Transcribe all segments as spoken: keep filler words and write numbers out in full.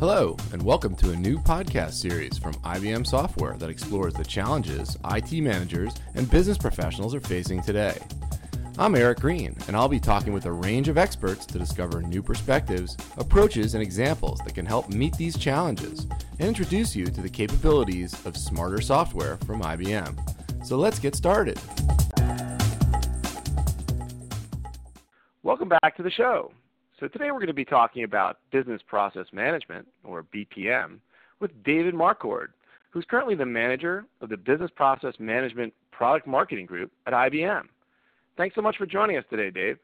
Hello, and welcome to a new podcast series from I B M Software that explores the challenges I T managers and business professionals are facing today. I'm Eric Green, and I'll be talking with a range of experts to discover new perspectives, approaches, and examples that can help meet these challenges and introduce you to the capabilities of smarter software from I B M. So let's get started. Welcome back to the show. So today we're going to be talking about Business Process Management, or B P M, with David Marquardt, who's currently the manager of the Business Process Management Product Marketing Group at I B M. Thanks so much for joining us today, Dave.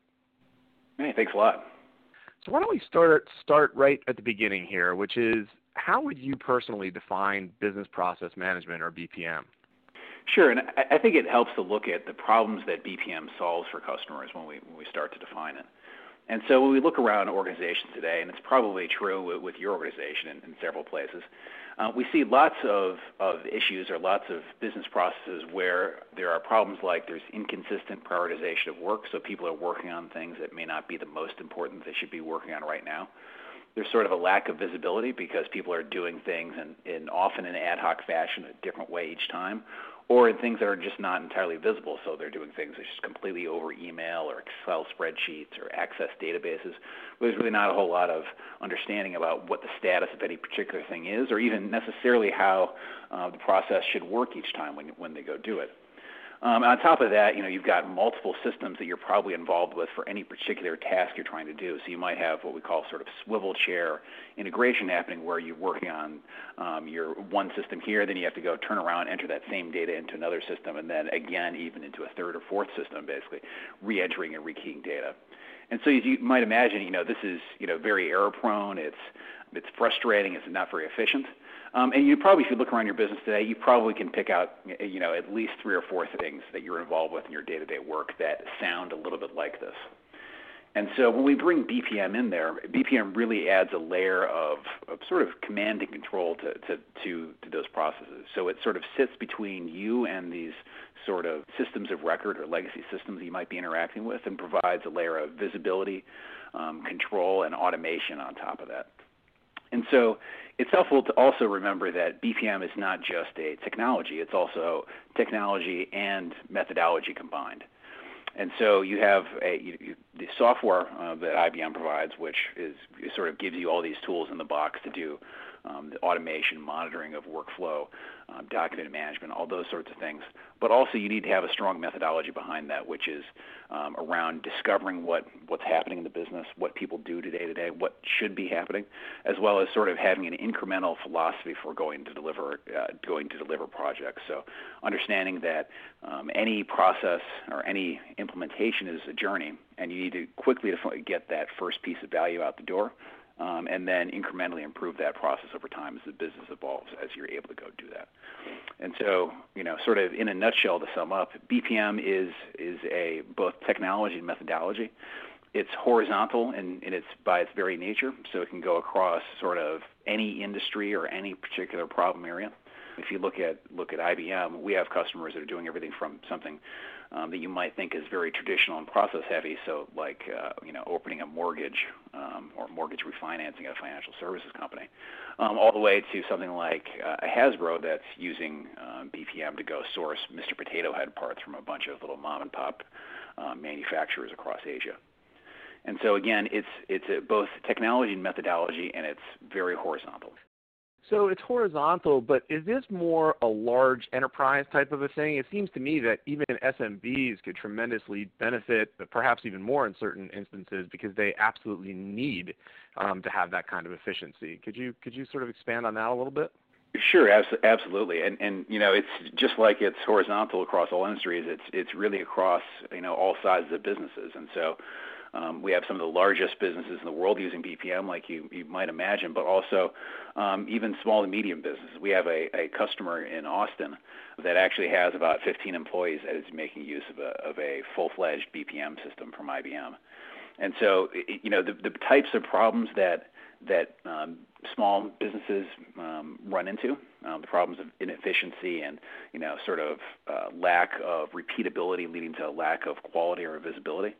Hey, thanks a lot. So why don't we start start right at the beginning here, which is how would you personally define Business Process Management, or B P M? Sure, and I think it helps to look at the problems that B P M solves for customers when we when we start to define it. And so when we look around organizations today, and it's probably true with, with your organization in, in several places, uh, we see lots of, of issues or lots of business processes where there are problems like there's inconsistent prioritization of work, so people are working on things that may not be the most important they should be working on right now. There's sort of a lack of visibility because people are doing things in, in often in ad hoc fashion, a different way each time, or in things that are just not entirely visible. So they're doing things that's just completely over email or Excel spreadsheets or Access databases. There's really not a whole lot of understanding about what the status of any particular thing is, or even necessarily how uh, the process should work each time when when they go do it. Um, on top of that, you know, you've got multiple systems that you're probably involved with for any particular task you're trying to do. So you might have what we call sort of swivel chair integration happening where you're working on um, your one system here, then you have to go turn around, enter that same data into another system, and then again even into a third or fourth system, basically re-entering and rekeying data. And so as you might imagine, you know, this is, you know, very error-prone. It's it's frustrating. It's not very efficient. Um, and you probably, if you look around your business today, you probably can pick out, you know, at least three or four things that you're involved with in your day-to-day work that sound a little bit like this. And so when we bring B P M in there, B P M really adds a layer of, of sort of command and control to, to, to, to those processes. So it sort of sits between you and these sort of systems of record or legacy systems that you might be interacting with and provides a layer of visibility, um, control, and automation on top of that. And so it's helpful to also remember that B P M is not just a technology, it's also technology and methodology combined. And so you have a, you, you, the software uh, that I B M provides, which is sort of gives you all these tools in the box to do um, the automation, monitoring of workflow, um, document management, all those sorts of things. But also you need to have a strong methodology behind that, which is um, around discovering what, what's happening in the business, what people do today to day, what should be happening, as well as sort of having an incremental philosophy for going to deliver uh, going to deliver projects. So understanding that um, any process or any implementation is a journey, and you need to quickly get that first piece of value out the door. Um, and then incrementally improve that process over time as the business evolves, as you're able to go do that. And so, you know, sort of in a nutshell to sum up, B P M is is a both technology and methodology. It's horizontal in, in its by its very nature, so it can go across sort of any industry or any particular problem area. If you look at look at I B M, we have customers that are doing everything from something um, that you might think is very traditional and process heavy, so like uh, you know opening a mortgage um, or mortgage refinancing at a financial services company, um, all the way to something like uh, a Hasbro that's using um, B P M to go source Mister Potato Head parts from a bunch of little mom and pop uh, manufacturers across Asia. And so again, it's it's a, both technology and methodology, and it's very horizontal. So it's horizontal, but is this more a large enterprise type of a thing? It seems to me that even S M Bs could tremendously benefit, but perhaps even more in certain instances, because they absolutely need um, to have that kind of efficiency. Could you could you sort of expand on that a little bit? Sure, absolutely, and and you know it's just like it's horizontal across all industries. It's it's really across you know all sizes of businesses, and so. Um, we have some of the largest businesses in the world using B P M, like you, you might imagine, but also um, even small and medium businesses. We have a, a customer in Austin that actually has about fifteen employees that is making use of a, of a full-fledged B P M system from I B M. And so, you know, the, the types of problems that that um, small businesses um, run into, um, the problems of inefficiency and, you know, sort of uh, lack of repeatability leading to a lack of quality or visibility.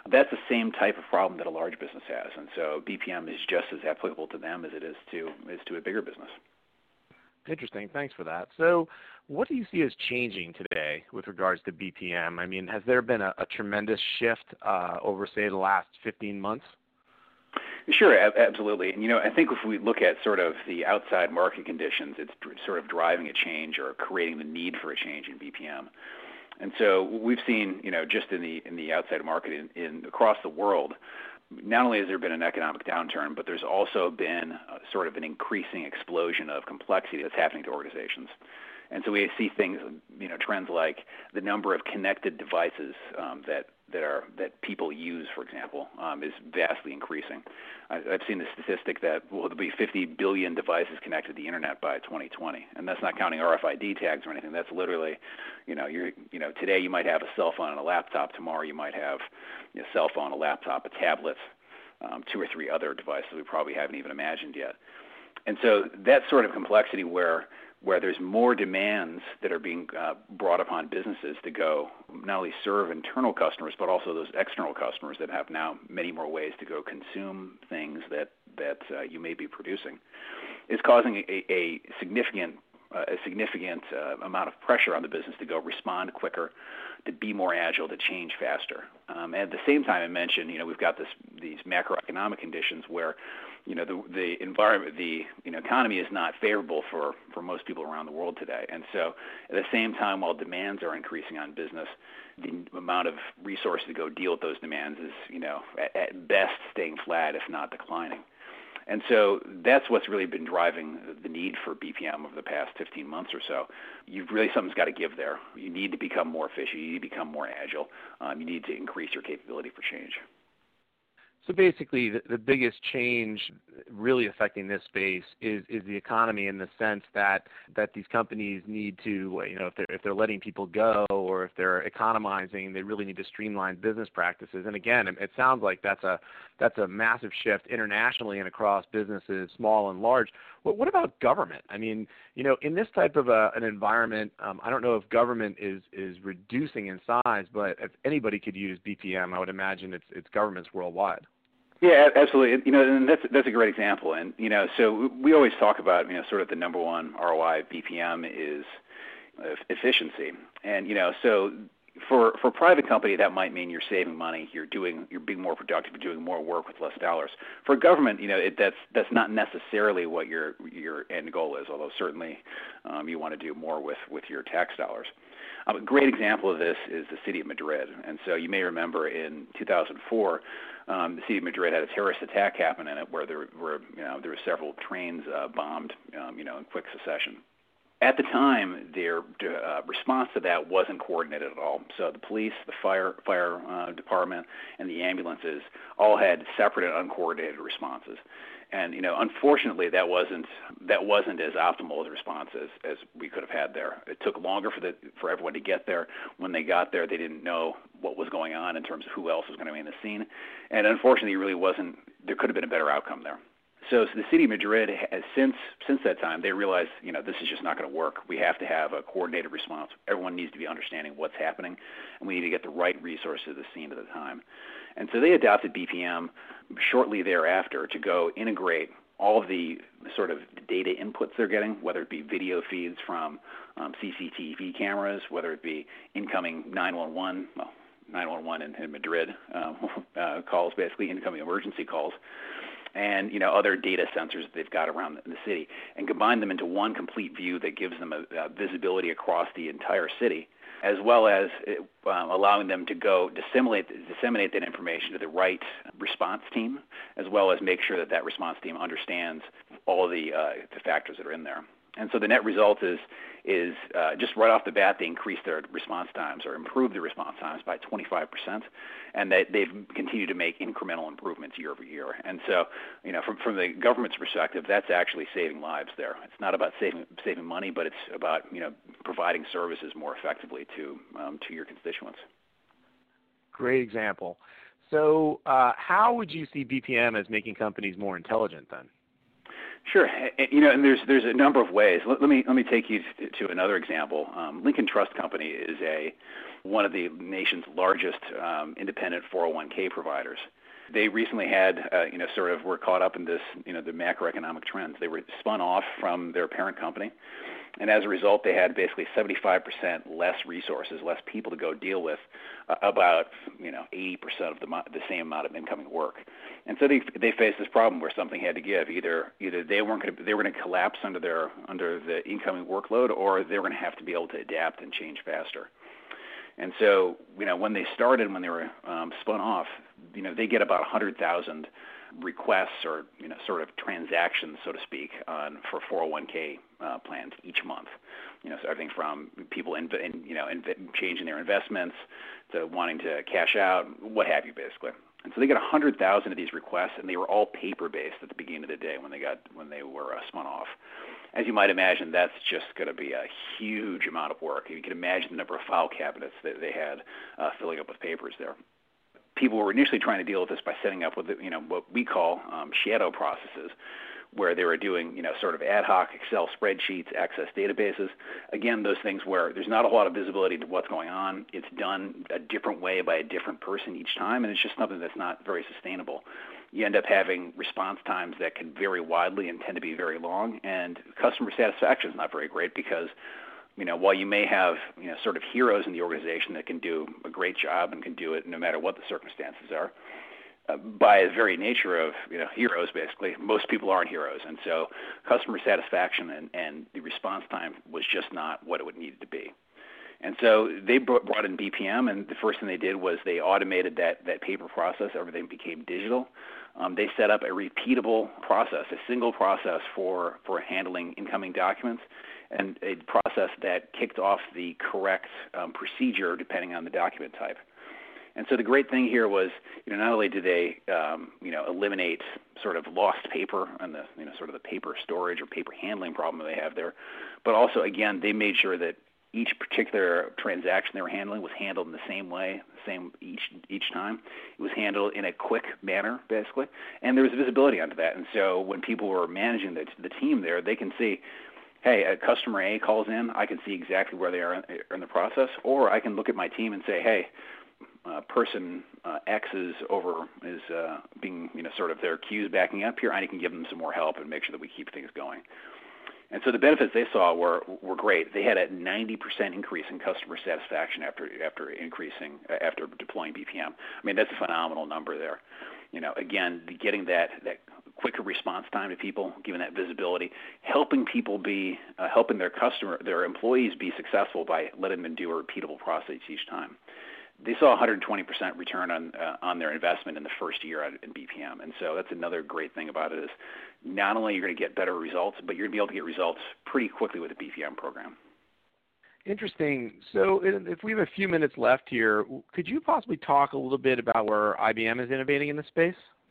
that's the same type of problem that a large business has. And so B P M is just as applicable to them as it is to is to a bigger business. Interesting. Thanks for that. So what do you see as changing today with regards to B P M? I mean, has there been a, a tremendous shift uh, over, say, the last fifteen months? Sure, absolutely. And, you know, I think if we look at sort of the outside market conditions, it's sort of driving a change or creating the need for a change in B P M. And so we've seen, you know, just in the in the outside market in, in across the world, not only has there been an economic downturn, but there's also been a, sort of an increasing explosion of complexity that's happening to organizations. And so we see things, you know, trends like the number of connected devices um, that that are that people use, for example, um, is vastly increasing. I, I've seen the statistic that well, there'll be fifty billion devices connected to the internet by twenty twenty, and that's not counting R F I D tags or anything. That's literally, you know, you're, you know, today you might have a cell phone and a laptop. Tomorrow you might have a cell phone, a laptop, a tablet, um, two or three other devices we probably haven't even imagined yet. And so that sort of complexity where where there's more demands that are being uh, brought upon businesses to go not only serve internal customers, but also those external customers that have now many more ways to go consume things that, that uh, you may be producing, is causing a, a significant uh, a significant uh, amount of pressure on the business to go respond quicker, to be more agile, to change faster. Um, and at the same time, I mentioned, you know, we've got this these macroeconomic conditions where, you know, the the environment, the you know economy is not favorable for, for most people around the world today. And so, at the same time, while demands are increasing on business, the amount of resources to go deal with those demands is, you know, at, at best staying flat, if not declining. And so that's what's really been driving the need for B P M over the past fifteen months or so. You've really, something's got to give there. You need to become more efficient. You need to become more agile. Um, you need to increase your capability for change. So basically, the, the biggest change really affecting this space is, is the economy, in the sense that, that these companies need to, you know, if they're, if they're letting people go or if they're economizing, they really need to streamline business practices. And again, it, it sounds like that's a that's a massive shift internationally and across businesses, small and large. What, what about government? I mean, you know, in this type of a, an environment, um, I don't know if government is, is reducing in size, but if anybody could use B P M, I would imagine it's it's governments worldwide. Yeah, absolutely. You know, and that's that's a great example. And you know, so we always talk about, you know, sort of the number one R O I of B P M is efficiency. And you know, so for for a private company, that might mean you're saving money, you're doing, you're being more productive, you're doing more work with less dollars. For government, you know, it, that's that's not necessarily what your your end goal is. Although certainly um, you want to do more with with your tax dollars. Um, a great example of this is the city of Madrid. And so you may remember in two thousand four. Um, the city of Madrid had a terrorist attack happen in it, where there were, you know, there were several trains uh, bombed, um, you know, in quick succession. At the time, their uh, response to that wasn't coordinated at all. So the police, the fire fire uh, department, and the ambulances all had separate and uncoordinated responses. And you know, unfortunately, that wasn't that wasn't as optimal a response as, as we could have had there. It took longer for the for everyone to get there. When they got there, they didn't know what was going on in terms of who else was going to be in the scene. And unfortunately, it really wasn't. There could have been a better outcome there. So, so the city of Madrid has since since that time, they realized, you know, this is just not going to work. We have to have a coordinated response. Everyone needs to be understanding what's happening, and we need to get the right resources to the scene at the time. And so they adopted B P M shortly thereafter to go integrate all of the sort of data inputs they're getting, whether it be video feeds from um, C C T V cameras, whether it be incoming nine one one, well, nine one one in, in Madrid um, uh, calls, basically incoming emergency calls, and you know other data sensors that they've got around the, the city, and combine them into one complete view that gives them a, a visibility across the entire city, as well as um, allowing them to go disseminate disseminate that information to the right response team, as well as make sure that that response team understands all of the, uh, the factors that are in there. And so the net result is is uh, just right off the bat, they increased their response times or improved the response times by twenty-five percent, and they, they've continued to make incremental improvements year over year. And so, you know, from from the government's perspective, that's actually saving lives there. It's not about saving saving money, but it's about, you know, providing services more effectively to um, to your constituents. Great example. So, uh, how would you see B P M as making companies more intelligent then? Sure. You know, and there's there's a number of ways. Let, let me let me take you to, to another example. Um, Lincoln Trust Company is a one of the nation's largest um, independent four oh one k providers. They recently had, uh, you know, sort of were caught up in this, you know, the macroeconomic trends. They were spun off from their parent company, and as a result, they had basically seventy-five percent less resources, less people to go deal with uh, about, you know, eighty percent of the the same amount of incoming work. And so they they faced this problem where something had to give. Either either they weren't going to they were going to collapse under their under the incoming workload, or they were going to have to be able to adapt and change faster. And so, you know, when they started, when they were um, spun off, you know, they get about one hundred thousand requests or, you know, sort of transactions, so to speak, on for four oh one k uh, plans each month. You know, so everything from people, in, in, you know, inv- changing their investments to wanting to cash out, what have you, basically. And so they get one hundred thousand of these requests, and they were all paper-based at the beginning of the day when they got when they were uh, spun off. As you might imagine, that's just going to be a huge amount of work. You can imagine the number of file cabinets that they had uh, filling up with papers there. People were initially trying to deal with this by setting up with, you know, what we call um, shadow processes, where they were doing, you know, sort of ad hoc Excel spreadsheets, access databases. Again, those things where there's not a lot of visibility into what's going on. It's done a different way by a different person each time, and it's just something that's not very sustainable. You end up having response times that can vary widely and tend to be very long, and customer satisfaction is not very great because, you know, while you may have, you know, sort of heroes in the organization that can do a great job and can do it no matter what the circumstances are, uh, by the very nature of, you know, heroes, basically, most people aren't heroes. And so customer satisfaction and, and the response time was just not what it would need to be. And so they brought in B P M, and the first thing they did was they automated that, that paper process. Everything became digital. Um, they set up a repeatable process, a single process for, for handling incoming documents, and a process that kicked off the correct um, procedure depending on the document type. And so the great thing here was, you know, not only did they, um, you know, eliminate sort of lost paper and the, you know, sort of the paper storage or paper handling problem they have there, but also, again, they made sure that each particular transaction they were handling was handled in the same way, same each each time. It was handled in a quick manner, basically, and there was visibility onto that. And so when people were managing the, the team there, they can see, hey, a customer A calls in, I can see exactly where they are in, in the process, or I can look at my team and say, hey, uh, person uh, X is over, is uh, being, you know, sort of their queues backing up here, I can give them some more help and make sure that we keep things going. And so the benefits they saw were were great. They had a ninety percent increase in customer satisfaction after after increasing after deploying B P M. I mean, that's a phenomenal number there. You know, again, getting that that quicker response time to people, giving that visibility, helping people be uh, helping their customer their employees be successful by letting them do a repeatable process each time. They saw one hundred twenty percent return on uh, on their investment in the first year in B P M. And so that's another great thing about it is not only you're going to get better results, but you're going to be able to get results pretty quickly with the B P M program. Interesting. So if we have a few minutes left here, could you possibly talk a little bit about where I B M is innovating in this space?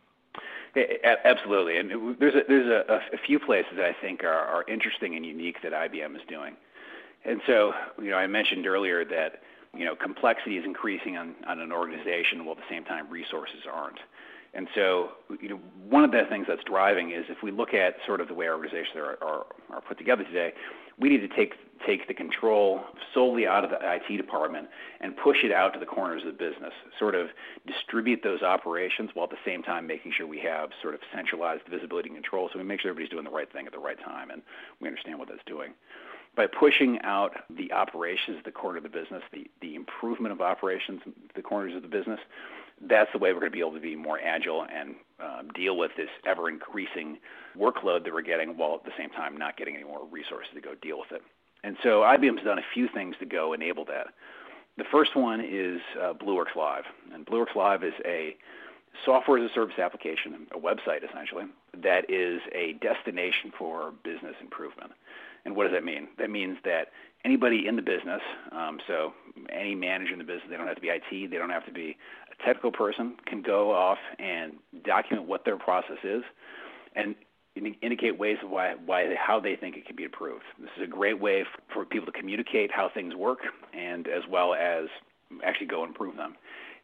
Absolutely. And there's a, there's a, a few places that I think are, are interesting and unique that I B M is doing. And so, you know, I mentioned earlier that, you know, complexity is increasing on, on an organization while at the same time resources aren't. And so, you know, one of the things that's driving is if we look at sort of the way our organizations are, are, are put together today, we need to take take the control solely out of the I T department and push it out to the corners of the business, sort of distribute those operations while at the same time making sure we have sort of centralized visibility and control so we make sure everybody's doing the right thing at the right time and we understand what that's doing. By pushing out the operations, the corner of the business, the, the improvement of operations, the corners of the business, that's the way we're going to be able to be more agile and uh, deal with this ever-increasing workload that we're getting while at the same time not getting any more resources to go deal with it. And so I B M's done a few things to go enable that. The first one is uh, BlueWorks Live. And BlueWorks Live is a software as a service application, a website essentially, that is a destination for business improvement. And what does that mean? That means that anybody in the business, um, so any manager in the business, they don't have to be I T, they don't have to be a technical person, can go off and document what their process is and indicate ways of why, why, how they think it can be improved. This is a great way f- for people to communicate how things work and as well as actually go improve them.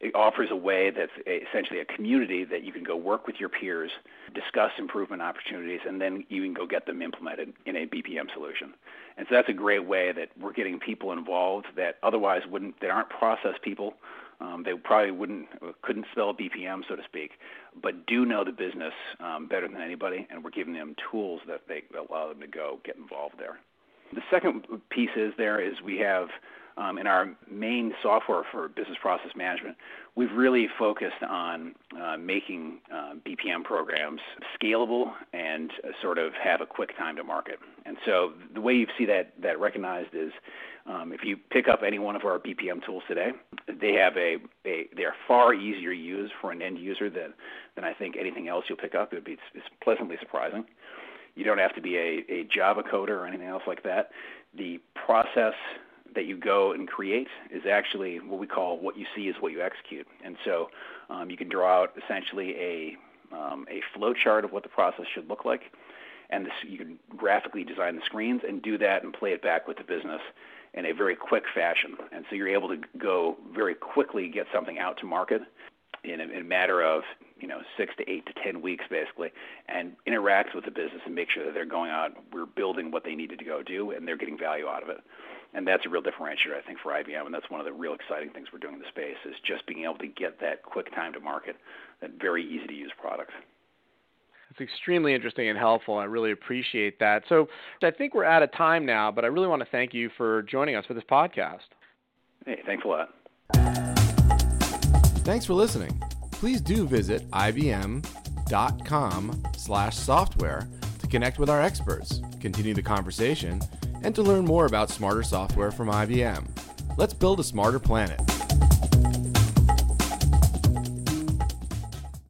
It offers a way that's a, essentially a community that you can go work with your peers, discuss improvement opportunities, and then you can go get them implemented in a B P M solution. And so that's a great way that we're getting people involved that otherwise wouldn't, they aren't process people. Um, they probably wouldn't, couldn't spell B P M, so to speak, but do know the business um, better than anybody, and we're giving them tools that they allow them to go get involved there. The second piece is there is we have um, in our main software for business process management, we've really focused on uh, making uh, B P M programs scalable and uh, sort of have a quick time to market. And so the way you see that, that recognized is um, if you pick up any one of our B P M tools today, they have a, a they're far easier to use for an end user than, than I think anything else you'll pick up. It would be it's pleasantly surprising. You don't have to be a, a Java coder or anything else like that. The process that you go and create is actually what we call what you see is what you execute. And so um, you can draw out essentially a, um, a flow chart of what the process should look like, and this, you can graphically design the screens and do that and play it back with the business in a very quick fashion. And so you're able to go very quickly get something out to market in a, in a matter of you know six to eight to ten weeks basically, and interact with the business and make sure that they're going out, we're building what they needed to go do, and they're getting value out of it. And that's a real differentiator, I think, for I B M, and that's one of the real exciting things we're doing in the space is just being able to get that quick time to market, that very easy-to-use product. It's extremely interesting and helpful. I really appreciate that. So I think we're out of time now, but I really want to thank you for joining us for this podcast. Hey, thanks a lot. Thanks for listening. Please do visit ibm dot com slash software to connect with our experts, continue the conversation, and to learn more about smarter software from I B M. Let's build a smarter planet.